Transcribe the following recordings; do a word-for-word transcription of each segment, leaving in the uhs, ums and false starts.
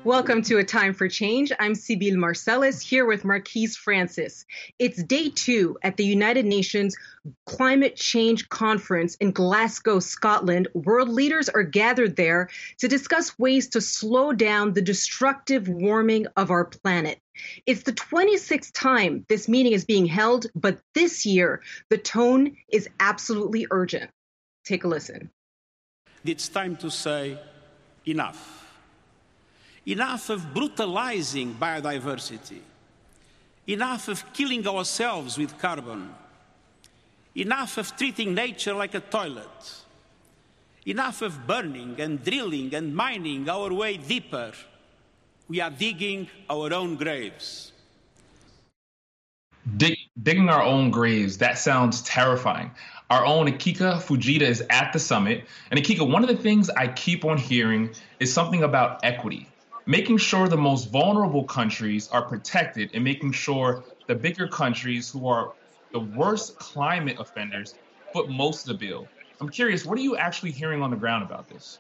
Welcome to A Time for Change. I'm Sibyl Marcellus here with Marquise Francis. It's day two at the United Nations Climate Change Conference in Glasgow, Scotland. World leaders are gathered there to discuss ways to slow down the destructive warming of our planet. It's the twenty-sixth time this meeting is being held, but this year the tone is absolutely urgent. Take a listen. It's time to say enough. Enough of brutalizing biodiversity. Enough of killing ourselves with carbon. Enough of treating nature like a toilet. Enough of burning and drilling and mining our way deeper. We are digging our own graves. Dig, digging our own graves, that sounds terrifying. Our own Akiko Fujita is at the summit. And Akiko, one of the things I keep on hearing is something about equity. Making sure the most vulnerable countries are protected and making sure the bigger countries who are the worst climate offenders foot most of the bill. I'm curious, what are you actually hearing on the ground about this?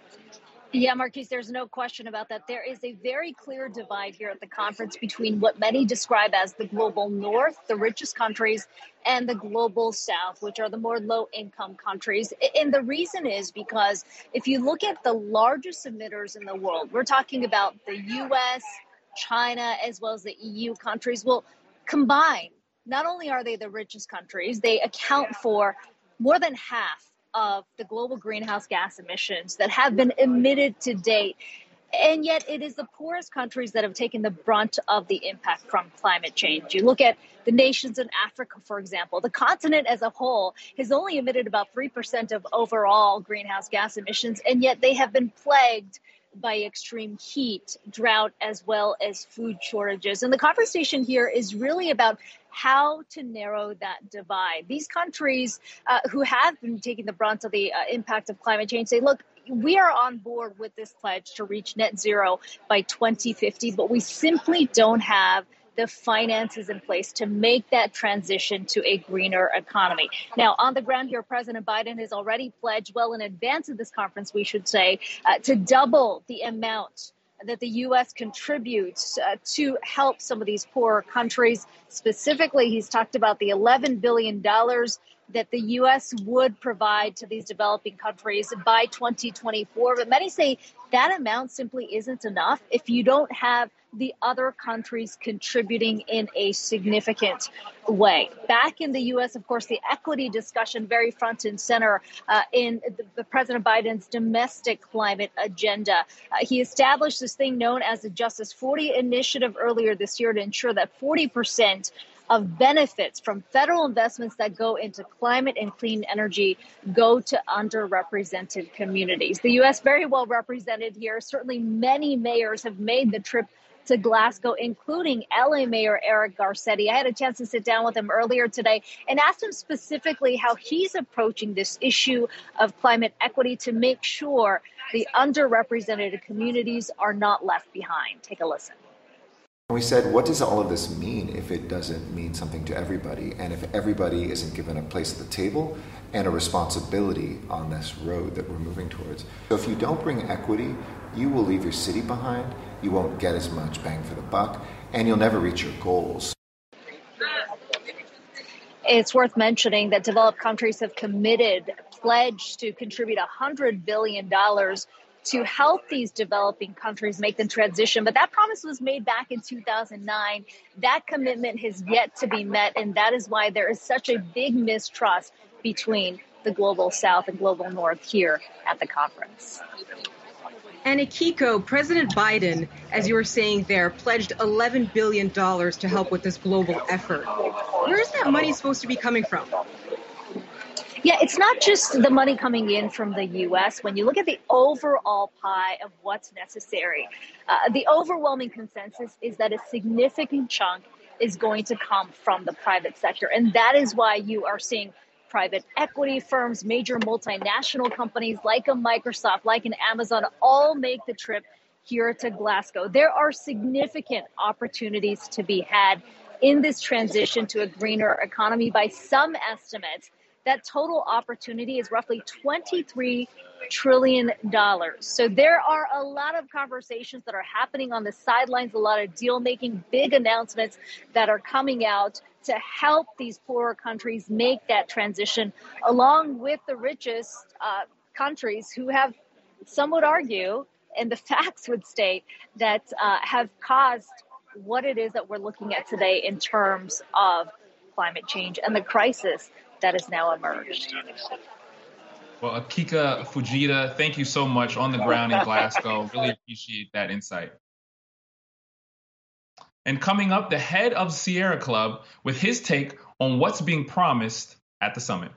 Yeah, Marquise, there's no question about that. There is a very clear divide here at the conference between what many describe as the global north, the richest countries, and the global south, which are the more low-income countries. And the reason is because if you look at the largest emitters in the world, we're talking about the U S, China, as well as the E U countries. Well, combined, not only are they the richest countries, they account for more than half of the global greenhouse gas emissions that have been emitted to date. And yet it is the poorest countries that have taken the brunt of the impact from climate change. You look at the nations in Africa, for example, the continent as a whole has only emitted about three percent of overall greenhouse gas emissions, and yet they have been plagued by extreme heat, drought, as well as food shortages. And the conversation here is really about how to narrow that divide. These countries uh, who have been taking the brunt of the uh, impact of climate change say, look, we are on board with this pledge to reach net zero by twenty fifty, but we simply don't have the finances in place to make that transition to a greener economy. Now, on the ground here, President Biden has already pledged, well in advance of this conference, we should say, uh, to double the amount that the U S contributes uh, to help some of these poorer countries. Specifically, he's talked about the eleven billion dollars that the U S would provide to these developing countries by twenty twenty-four. But many say that amount simply isn't enough if you don't have the other countries contributing in a significant way. Back in the U S, of course, the equity discussion very front and center uh, in the, the President Biden's domestic climate agenda. Uh, he established this thing known as the Justice forty initiative earlier this year to ensure that forty percent of benefits from federal investments that go into climate and clean energy go to underrepresented communities. The U S very well represented here. Certainly many mayors have made the trip to Glasgow, including L A Mayor Eric Garcetti. I had a chance to sit down with him earlier today and asked him specifically how he's approaching this issue of climate equity to make sure the underrepresented communities are not left behind. Take a listen. We said, what does all of this mean if it doesn't mean something to everybody, and if everybody isn't given a place at the table and a responsibility on this road that we're moving towards? So if you don't bring equity, you will leave your city behind, you won't get as much bang for the buck, and you'll never reach your goals. It's worth mentioning that developed countries have committed, pledged to contribute one hundred billion dollars to help these developing countries make the transition. But that promise was made back in two thousand nine. That commitment has yet to be met, and that is why there is such a big mistrust between the global south and global north here at the conference. And Akiko, President Biden, as you were saying there, pledged eleven billion dollars to help with this global effort. Where is that money supposed to be coming from? Yeah, it's not just the money coming in from the U S. When you look at the overall pie of what's necessary, uh, the overwhelming consensus is that a significant chunk is going to come from the private sector. And that is why you are seeing private equity firms, major multinational companies like a Microsoft, like an Amazon, all make the trip here to Glasgow. There are significant opportunities to be had in this transition to a greener economy. By some estimates, that total opportunity is roughly twenty-three trillion dollars. So there are a lot of conversations that are happening on the sidelines, a lot of deal making, big announcements that are coming out to help these poorer countries make that transition, along with the richest uh, countries who have, some would argue, and the facts would state, that uh, have caused what it is that we're looking at today in terms of climate change and the crisis that has now emerged. Well, Akiko Fujita, thank you so much on the ground in Glasgow. Really appreciate that insight. And coming up, the head of Sierra Club with his take on what's being promised at the summit.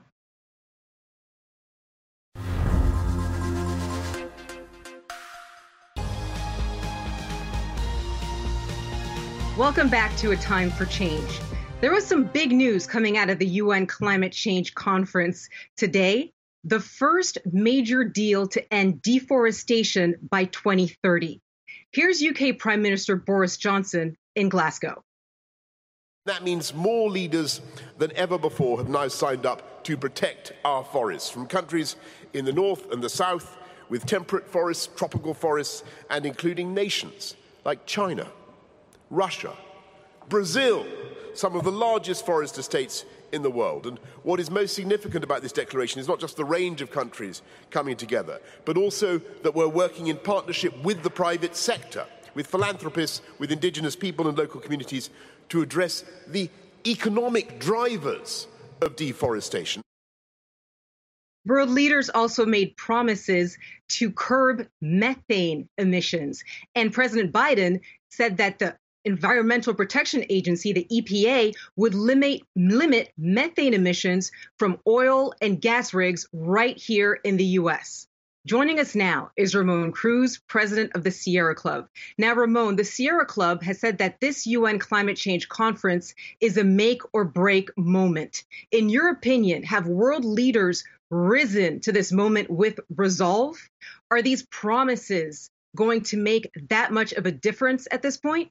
Welcome back to A Time for Change. There was some big news coming out of the U N Climate Change Conference today. The first major deal to end deforestation by twenty thirty. Here's U K Prime Minister Boris Johnson in Glasgow. That means more leaders than ever before have now signed up to protect our forests, from countries in the north and the south with temperate forests, tropical forests, and including nations like China, Russia, Brazil, some of the largest forest estates in the world. And what is most significant about this declaration is not just the range of countries coming together, but also that we're working in partnership with the private sector, with philanthropists, with indigenous people and local communities to address the economic drivers of deforestation. World leaders also made promises to curb methane emissions. And President Biden said that the Environmental Protection Agency, the E P A, would limit, limit methane emissions from oil and gas rigs right here in the U S. Joining us now is Ramon Cruz, president of the Sierra Club. Now, Ramon, the Sierra Club has said that this U N climate change conference is a make or break moment. In your opinion, have world leaders risen to this moment with resolve? Are these promises going to make that much of a difference at this point?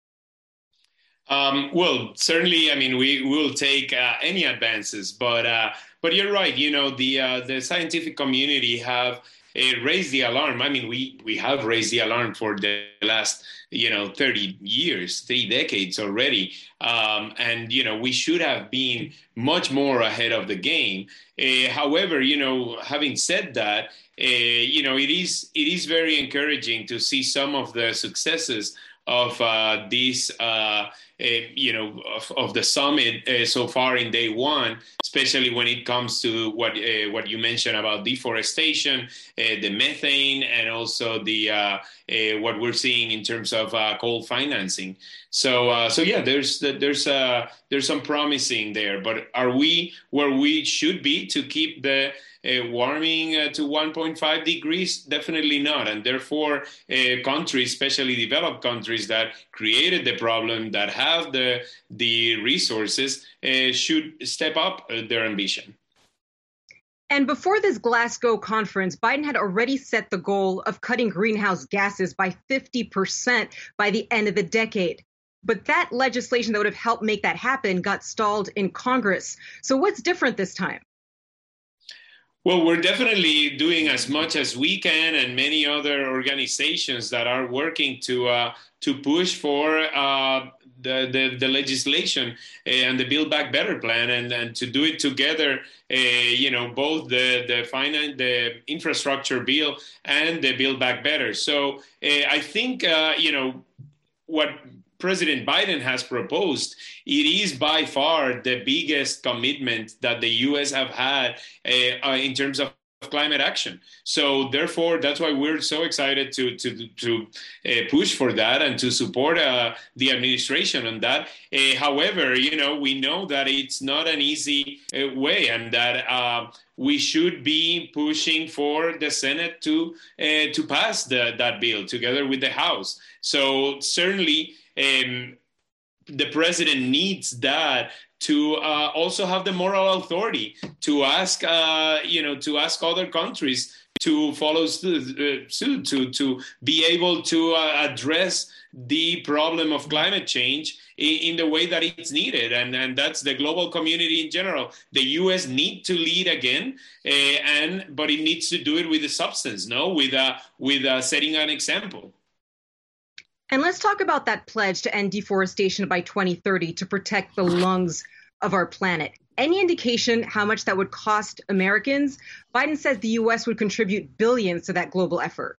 Um, well, certainly, I mean, we will take uh, any advances, but uh, but you're right. You know, the uh, the scientific community have uh, raised the alarm. I mean, we we have raised the alarm for the last, you know, thirty years, three decades already. Um, and, you know, we should have been much more ahead of the game. Uh, however, you know, having said that, uh, you know, it is it is very encouraging to see some of the successes of uh, this, uh, uh, you know, of, of the summit uh, so far in day one, especially when it comes to what uh, what you mentioned about deforestation, uh, the methane, and also the uh, uh, what we're seeing in terms of uh, coal financing. So, uh, so yeah, there's there's uh, there's some promising there. But are we where we should be to keep the Uh, warming uh, to one point five degrees? Definitely not. And therefore, uh, countries, especially developed countries that created the problem, that have the, the resources, uh, should step up uh, their ambition. And before this Glasgow conference, Biden had already set the goal of cutting greenhouse gases by fifty percent by the end of the decade. But that legislation that would have helped make that happen got stalled in Congress. So what's different this time? Well, we're definitely doing as much as we can, and many other organizations that are working to uh, to push for uh, the, the the legislation and the Build Back Better plan, and, and to do it together. Uh, you know, both the the finance, the infrastructure bill, and the Build Back Better. So uh, I think uh, you know what President Biden has proposed, it is by far the biggest commitment that the U S have had uh, uh, in terms of climate action. So therefore, that's why we're so excited to to to uh, push for that and to support uh, the administration on that. Uh, however, you know, we know that it's not an easy uh, way, and that uh, we should be pushing for the Senate to uh, to pass the, that bill together with the House. So certainly, Um, the president needs that to uh, also have the moral authority to ask, uh, you know, to ask other countries to follow suit, to, to be able to uh, address the problem of climate change in, in the way that it's needed. And, and that's the global community in general. The U S need to lead again, uh, and but it needs to do it with the substance, no, with, uh, with uh, setting an example. And let's talk about that pledge to end deforestation by twenty thirty to protect the lungs of our planet. Any indication how much that would cost Americans? Biden says the U S would contribute billions to that global effort.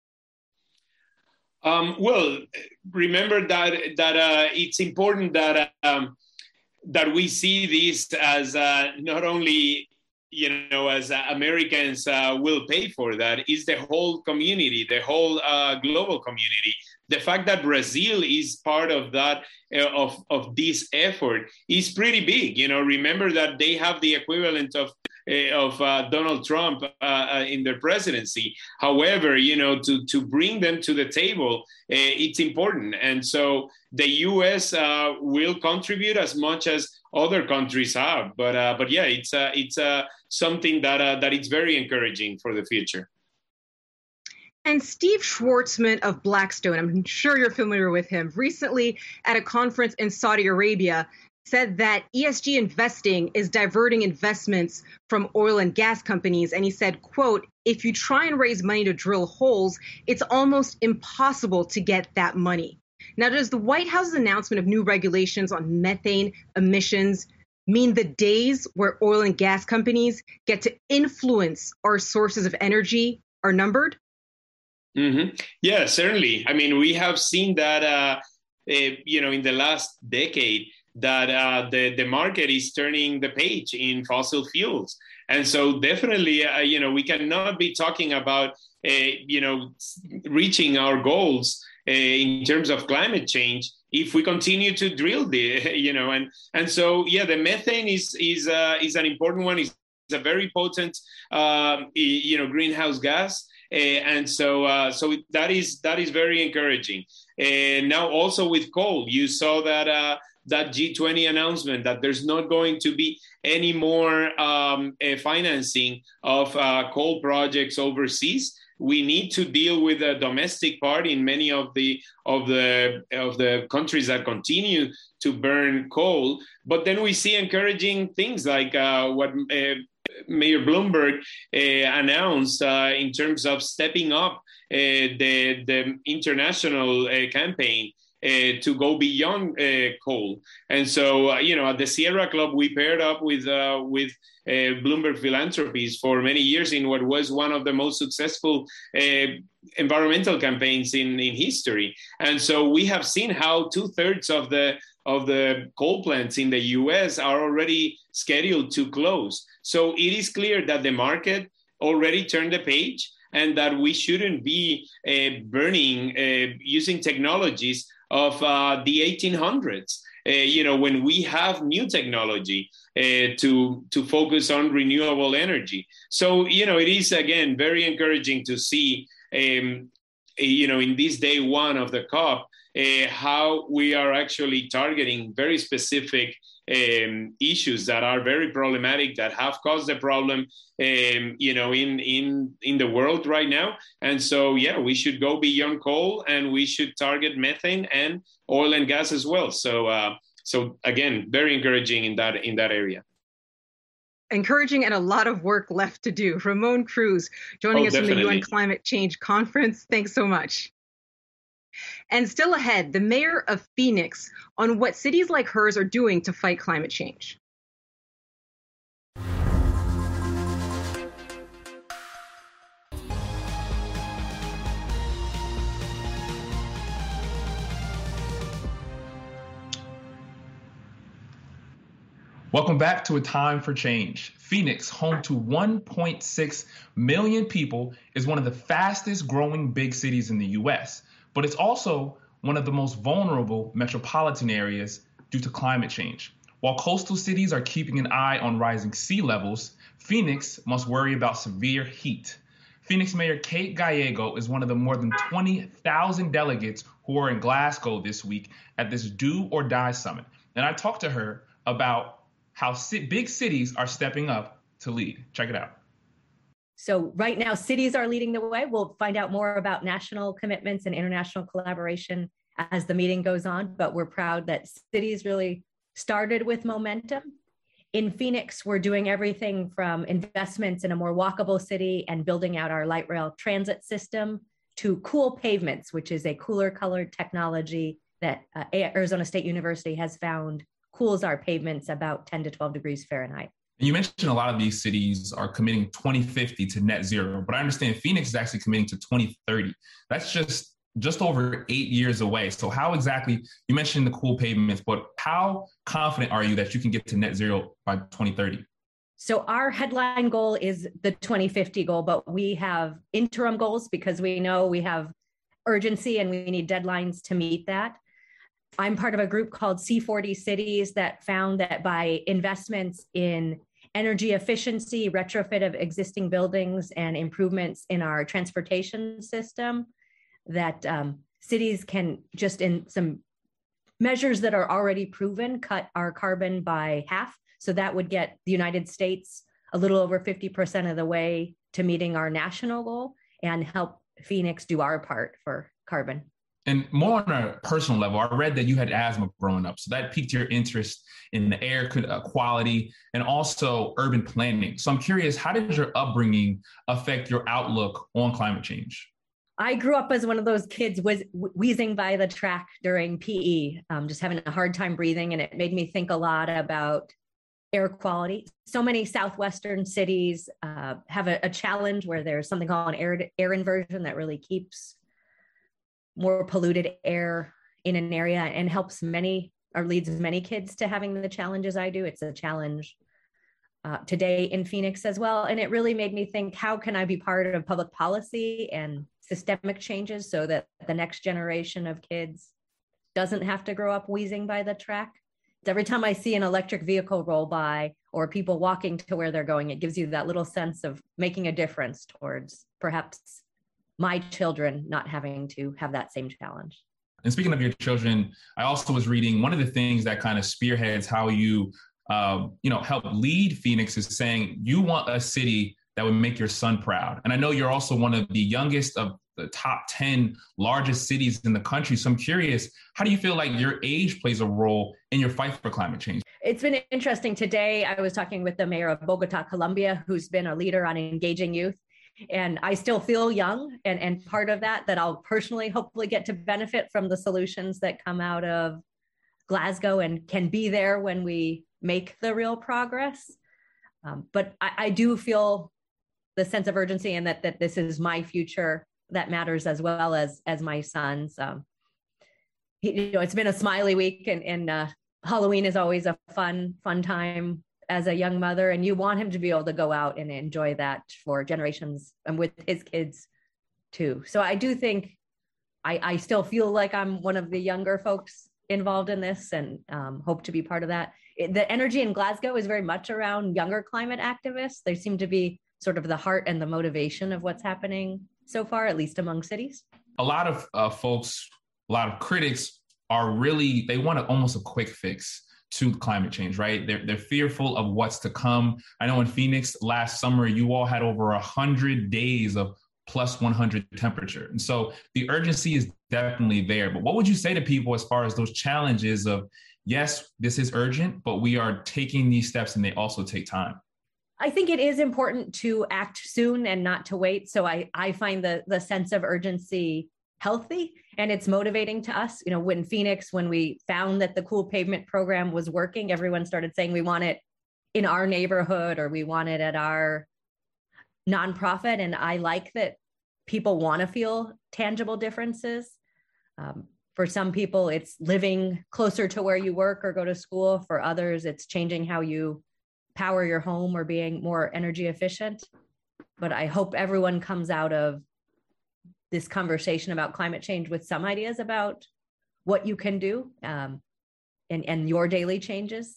Um, well, remember that that uh, it's important that um, that we see this as uh, not only, you know, as uh, Americans uh, will pay for that, is the whole community, the whole uh, global community. The fact that Brazil is part of that, uh, of, of this effort is pretty big. You know, remember that they have the equivalent of uh, of uh, Donald Trump uh, uh, in their presidency. However, you know, to, to bring them to the table, uh, it's important. And so the U S uh, will contribute as much as other countries have. But uh, but yeah, it's uh, it's uh, something that uh, that it's very encouraging for the future. And Steve Schwarzman of Blackstone, I'm sure you're familiar with him, recently at a conference in Saudi Arabia said that E S G investing is diverting investments from oil and gas companies. And he said, quote, if you try and raise money to drill holes, it's almost impossible to get that money. Now, does the White House's announcement of new regulations on methane emissions mean the days where oil and gas companies get to influence our sources of energy are numbered? Mm-hmm. Yeah, certainly. I mean, we have seen that, uh, uh, you know, in the last decade, that uh, the, the market is turning the page in fossil fuels. And so definitely, uh, you know, we cannot be talking about, uh, you know, reaching our goals uh, in terms of climate change if we continue to drill the, you know, and and so, yeah, the methane is is uh, is an important one. It's a very potent, um, you know, greenhouse gas. Uh, and so, uh, so that is that is very encouraging. And now, also with coal, you saw that uh, that G twenty announcement that there's not going to be any more um, uh, financing of uh, coal projects overseas. We need to deal with the domestic part in many of the of the of the countries that continue to burn coal. But then we see encouraging things like uh, what. Uh, Mayor Bloomberg uh, announced uh, in terms of stepping up uh, the, the international uh, campaign uh, to go beyond uh, coal. And so, uh, you know, at the Sierra Club, we paired up with uh, with uh, Bloomberg Philanthropies for many years in what was one of the most successful uh, environmental campaigns in, in history. And so we have seen how two thirds of the of the coal plants in the U S are already scheduled to close. So it is clear that the market already turned the page and that we shouldn't be uh, burning uh, using technologies of uh, the eighteen hundreds, uh, you know, when we have new technology uh, to, to focus on renewable energy. So, you know, it is, again, very encouraging to see, um, you know, in this day one of the COP, Uh, how we are actually targeting very specific um, issues that are very problematic, that have caused the problem, um, you know, in, in, in the world right now. And so, yeah, we should go beyond coal and we should target methane and oil and gas as well. So, uh, so again, very encouraging in that, in that area. Encouraging and a lot of work left to do. Ramon Cruz joining oh, us definitely. from the U N Climate Change Conference. Thanks so much. And still ahead, the mayor of Phoenix on what cities like hers are doing to fight climate change. Welcome back to A Time for Change. Phoenix, home to one point six million people, is one of the fastest growing big cities in the U S, but it's also one of the most vulnerable metropolitan areas due to climate change. While coastal cities are keeping an eye on rising sea levels, Phoenix must worry about severe heat. Phoenix Mayor Kate Gallego is one of the more than twenty thousand delegates who are in Glasgow this week at this Do or Die summit. And I talked to her about how big cities are stepping up to lead. Check it out. So right now, cities are leading the way. We'll find out more about national commitments and international collaboration as the meeting goes on, but we're proud that cities really started with momentum. In Phoenix, we're doing everything from investments in a more walkable city and building out our light rail transit system to cool pavements, which is a cooler colored technology that uh, Arizona State University has found cools our pavements about ten to twelve degrees Fahrenheit. And you mentioned a lot of these cities are committing twenty fifty to net zero, but I understand Phoenix is actually committing to twenty thirty. That's just just over eight years away. So how exactly, you mentioned the cool pavements, but how confident are you that you can get to net zero by twenty thirty? So our headline goal is the twenty fifty goal, but we have interim goals because we know we have urgency and we need deadlines to meet that. I'm part of a group called C forty Cities that found that by investments in energy efficiency, retrofit of existing buildings, and improvements in our transportation system, that um, cities can just in some measures that are already proven, cut our carbon by half. So that would get the United States a little over fifty percent of the way to meeting our national goal and help Phoenix do our part for carbon. And more on a personal level, I read that you had asthma growing up. So that piqued your interest in the air quality and also urban planning. So I'm curious, how did your upbringing affect your outlook on climate change? I grew up as one of those kids was wheezing by the track during P E, um, just having a hard time breathing. And it made me think a lot about air quality. So many Southwestern cities uh, have a, a challenge where there's something called an air, air inversion that really keeps more polluted air in an area and helps many or leads many kids to having the challenges I do. It's a challenge uh, today in Phoenix as well. And it really made me think, how can I be part of public policy and systemic changes so that the next generation of kids doesn't have to grow up wheezing by the track? Every time I see an electric vehicle roll by or people walking to where they're going, it gives you that little sense of making a difference towards perhaps my children not having to have that same challenge. And speaking of your children, I also was reading one of the things that kind of spearheads how you, uh, you know, help lead Phoenix is saying you want a city that would make your son proud. And I know you're also one of the youngest of the top ten largest cities in the country. So I'm curious, how do you feel like your age plays a role in your fight for climate change? It's been interesting. Today, I was talking with the mayor of Bogota, Colombia, who's been a leader on engaging youth. And I still feel young, and, and part of that, that I'll personally hopefully get to benefit from the solutions that come out of Glasgow and can be there when we make the real progress. Um, but I, I do feel the sense of urgency and that, that this is my future that matters as well as, as my son's. Um, you know, it's been a smiley week, and, and uh, Halloween is always a fun, fun time as a young mother, and you want him to be able to go out and enjoy that for generations and with his kids too. So I do think I, I still feel like I'm one of the younger folks involved in this, and um, hope to be part of that. It, the energy in Glasgow is very much around younger climate activists. They seem to be sort of the heart and the motivation of what's happening so far, at least among cities. A lot of uh, folks, a lot of critics are really, they want a, almost a quick fix to climate change, right? They're, they're fearful of what's to come. I know in Phoenix last summer, you all had over one hundred days of plus one hundred temperature. And so the urgency is definitely there. But what would you say to people as far as those challenges of, yes, this is urgent, but we are taking these steps and they also take time? I think it is important to act soon and not to wait. So I, I find the, the sense of urgency healthy, and it's motivating to us. You know, when Phoenix, when we found that the Cool Pavement program was working, everyone started saying we want it in our neighborhood or we want it at our nonprofit. And I like that people want to feel tangible differences. Um, for some people, it's living closer to where you work or go to school. For others, it's changing how you power your home or being more energy efficient. But I hope everyone comes out of this conversation about climate change with some ideas about what you can do um, and, and your daily changes.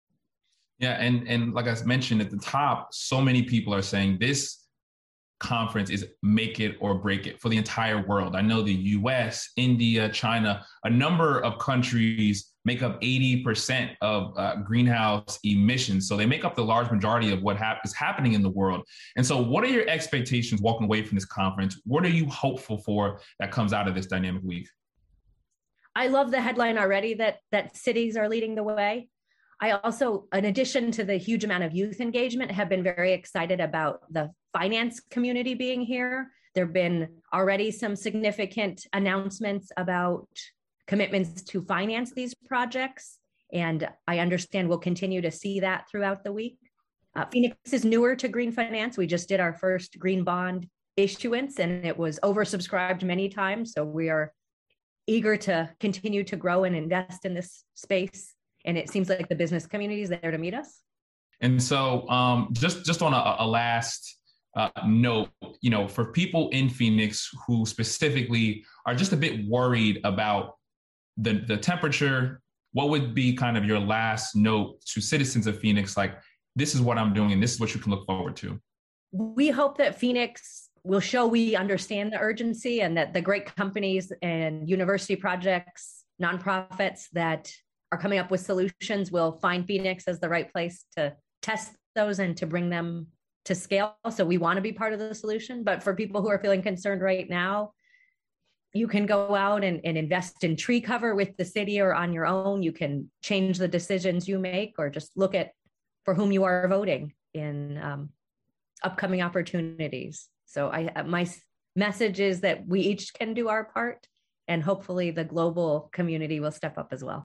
Yeah, and, and like I mentioned at the top, so many people are saying this conference is make it or break it for the entire world. I know the U S, India, China, a number of countries make up eighty percent of uh, greenhouse emissions. So they make up the large majority of what hap- is happening in the world. And so what are your expectations walking away from this conference? What are you hopeful for that comes out of this dynamic week? I love the headline already that that cities are leading the way. I also, in addition to the huge amount of youth engagement, have been very excited about the finance community being here. There have been already some significant announcements about commitments to finance these projects. And I understand we'll continue to see that throughout the week. Uh, Phoenix is newer to green finance. We just did our first green bond issuance and it was oversubscribed many times. So we are eager to continue to grow and invest in this space. And it seems like the business community is there to meet us. And so um, just, just on a, a last uh, note, you know, for people in Phoenix who specifically are just a bit worried about the, the temperature, what would be kind of your last note to citizens of Phoenix? Like, this is what I'm doing and this is what you can look forward to. We hope that Phoenix will show we understand the urgency and that the great companies and university projects, nonprofits that are coming up with solutions will find Phoenix as the right place to test those and to bring them to scale. So we want to be part of the solution. But for people who are feeling concerned right now, you can go out and, and invest in tree cover with the city or on your own. You can change the decisions you make or just look at for whom you are voting in um, upcoming opportunities. So I, my message is that we each can do our part and hopefully the global community will step up as well.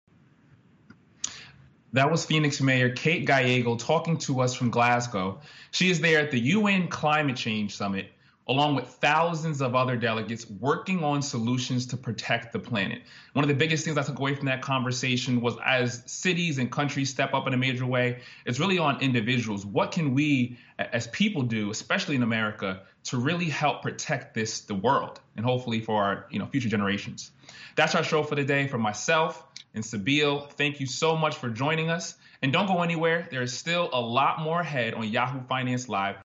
That was Phoenix Mayor Kate Gallego talking to us from Glasgow. She is there at the U N Climate Change Summit, along with thousands of other delegates working on solutions to protect the planet. One of the biggest things I took away from that conversation was as cities and countries step up in a major way, it's really on individuals. What can we as people do, especially in America, to really help protect this, the world, and hopefully for our you know, future generations? That's our show for today. For myself and Sabeel, thank you so much for joining us. And don't go anywhere. There is still a lot more ahead on Yahoo Finance Live.